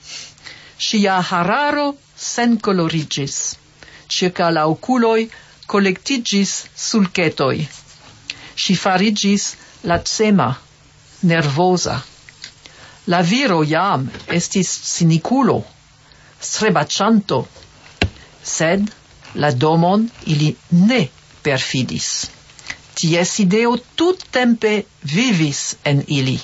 Ŝia hararo senkoloriĝis. Ĉirkaŭ la okuloj kolektiĝis sulketoj. Ŝi fariĝis lacema, nervoza. La viro jam estis cinikulo, strebaĉanto, sed la domon ili ne perfidis. Ties ideo tuttempe vivis en ili.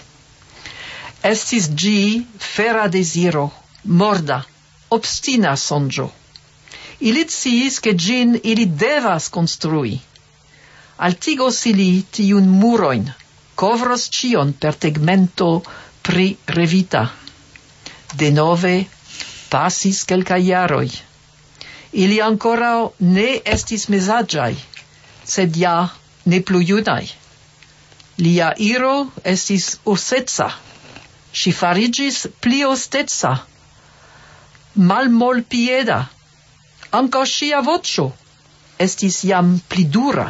Estis ĝi fera deziro, morda, obstina sonĝo. Ili sciis ke ĝin ili devas konstrui. Altigos ili tiun murojn, kovros ĉion per tegmento prirevita. Denove pasis kelkaj jaroj. Ili ankoraŭ ne estis mezaĝaj, sed ja ne plu junaj. Lia iro estis urseca. Ŝi fariĝis pli osteca, malmolpieda. Ankaŭ ŝia voĉo estis jam pli dura.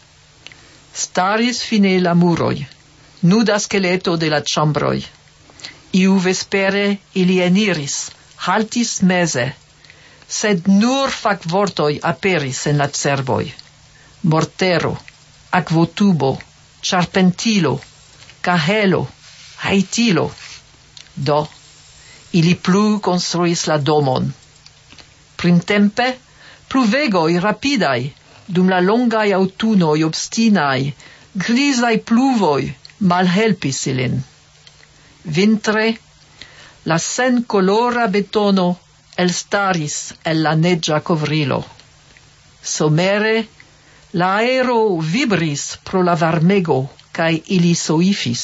Staris fine la muroj, nuda skeleto de la ĉambroj. Iu vespere ili eniris, haltis meze, sed nur fakvortoj aperis en la cerboj. Mortero, akvotubo, ĉarpentilo, kahelo, haitilo. Do, ili plu konstruis la domon. Printempe, pluvegoj rapidaj, dum la longaj aŭtunoj obstinaj, grizaj pluvoj malhelpis ilin. Vintre, la senkolora betono elstaris el la neĝa kovrilo. Somere, la aero vibris pro la varmego, kaj ili soifis.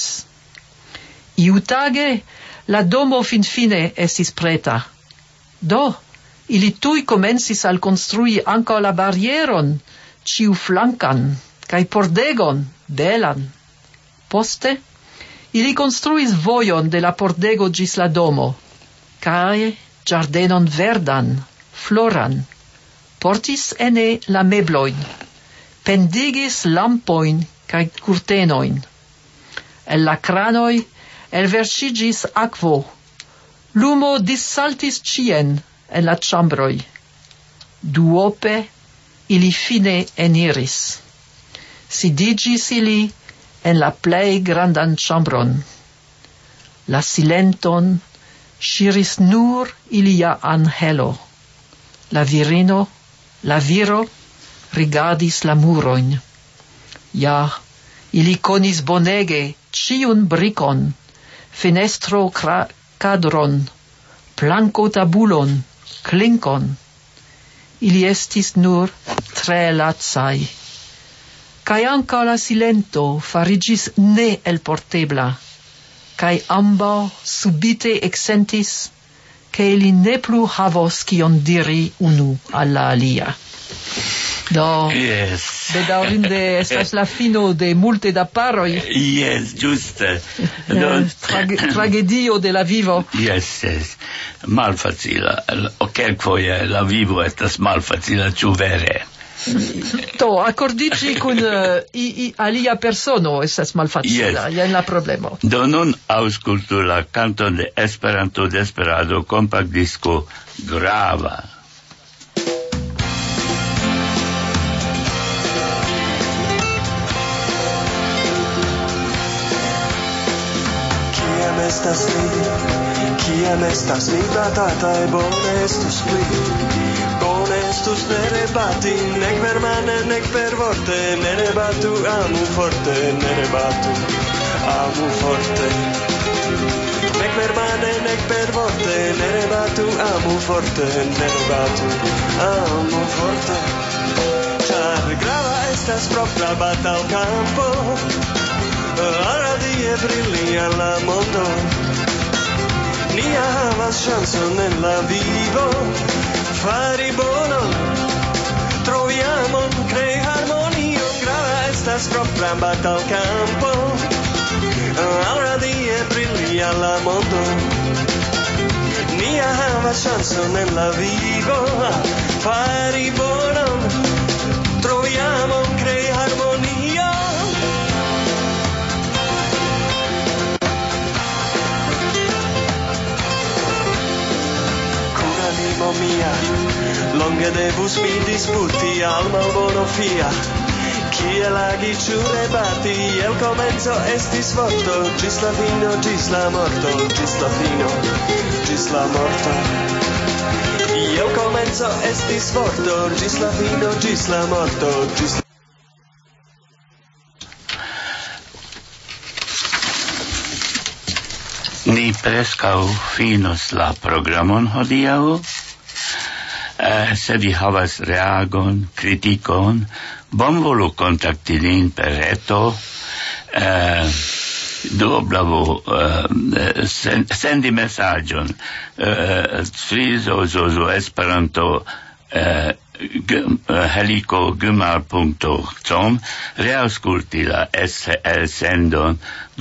Iutage, la domo finfine estis preta. Do, ili tuj komencis al konstrui ankaŭ la barieron, ĉiuflankan, kaj pordegon, belan. Poste, ili konstruis vojon de la pordego ĝis la domo, kaj ĝardenon verdan, floran. Portis ene la meblojn, pendigis lampojn kaj kurtenojn. El la kranoj elverŝiĝis akvo. Lumo dissaltis ĉien en la ĉambroj. Duope ili fine eniris. Sidiĝis ili en la plej grandan ĉambron. La silenton ŝiris nur ilia anhelo. La viro rigardis la murojn. Ja, ili konis bonege ĉiun brikon, fenestro kadron, planko tabulon, klinkon. Ili estis nur tre lacaj. Kaj ankaŭ la silento fariĝis ne elportebla, kaj ambaŭ subite eksentis, che ili ne plu havos kion diri unu al la alia. Do, bedaŭrinde estas la fino de multe da paroj. Yes, giuste. Tragedio de la vivo. Yes. Malfacila. Kelkfoje la vivo estas malfacila, ĉu vere? Do, accordici con alia persono estas malfacila, jen la problemo. Do nun aŭskultu la kanton de Esperanto Desperado kompakt disko Grava. Kiam estas mi batataj, bone estus pli. Bone estus ne rebati, nek permane, nek pervorte, ne rebatu, amu forte, ne rebatu, amu forte. Nek permane, nek pervorte, ne rebatu, amu forte, ne rebatu, amu forte. Ĉar grava estas propra batalkampo, radie brilia la mondo. Nia havas ŝancon en la vivo, fari bonon, trovi amon, krei harmonion. Grava estas propra batalkampo, radie brilia la mondo. Nia havas ŝancon en la vivo, fari bonon, trovi amon, krei harmonion. Animo mia, longe devus mi disputi al malbono fia. Kiel agi ĉu rebati, el komenco estis vorto, ĝis la fino, ĝis la morto, ĝis la fino, ĝis la morto. El komenco estis vorto, ĝis la fino, ĝis la morto, ĝis la... Ni preskaŭ finos la programon hodiaŭ. Se vi havas reagon, kritikon, bonvolu kontakti nin per reto. Do bravo, sendi mesaĝon. Frizo Esperanto heliko@gmail.com, reaŭskulti la elsendon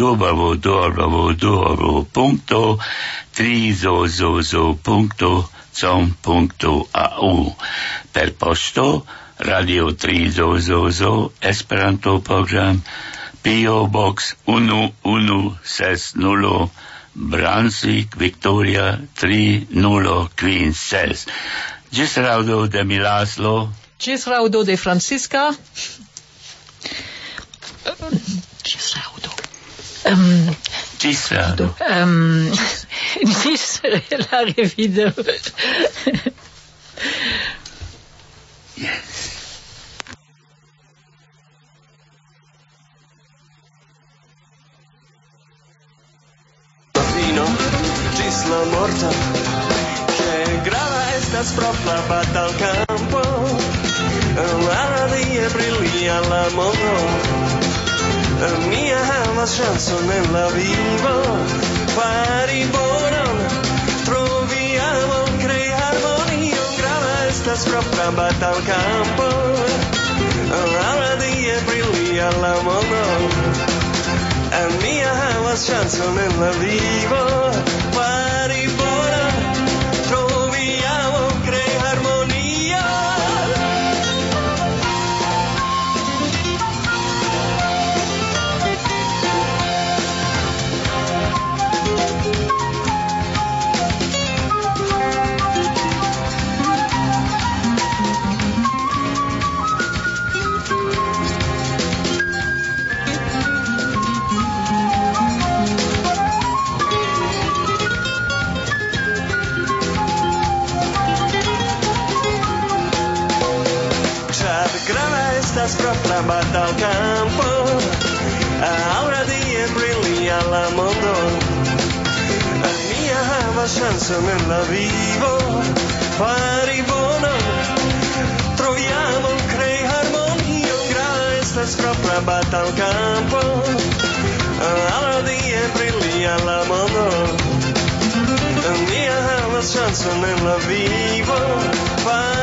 www.trizozozo.com.au per posto Radio Trizozozo Esperanto program PO Box 1160 Brunswick, Victoria 3056. Gis raudo de Milaslo. Gis raudo de Francisca. Gis raudo. Gis raudo. Gis la revido. Yes. Fino, gis la morta. Grava estas propra batalkampo, radie brilia la mondo. Nia havas ŝancon en la vivo, fari bonon, trovi amon, krei harmonion. Grava estas propra batalkampo, radie brilia la mondo. Nia havas ŝancon en la vivo, fari bonon, trovi amon, krei harmonion. Grava estas propra batalkampo, radie brilia la mondo. Nia havas ŝancon en la vivo, fari bonon, trovi amon, krei harmonion. Grava estas propra batalkampo, radie brilia la mondo. Nia havas ŝancon danzo nella viva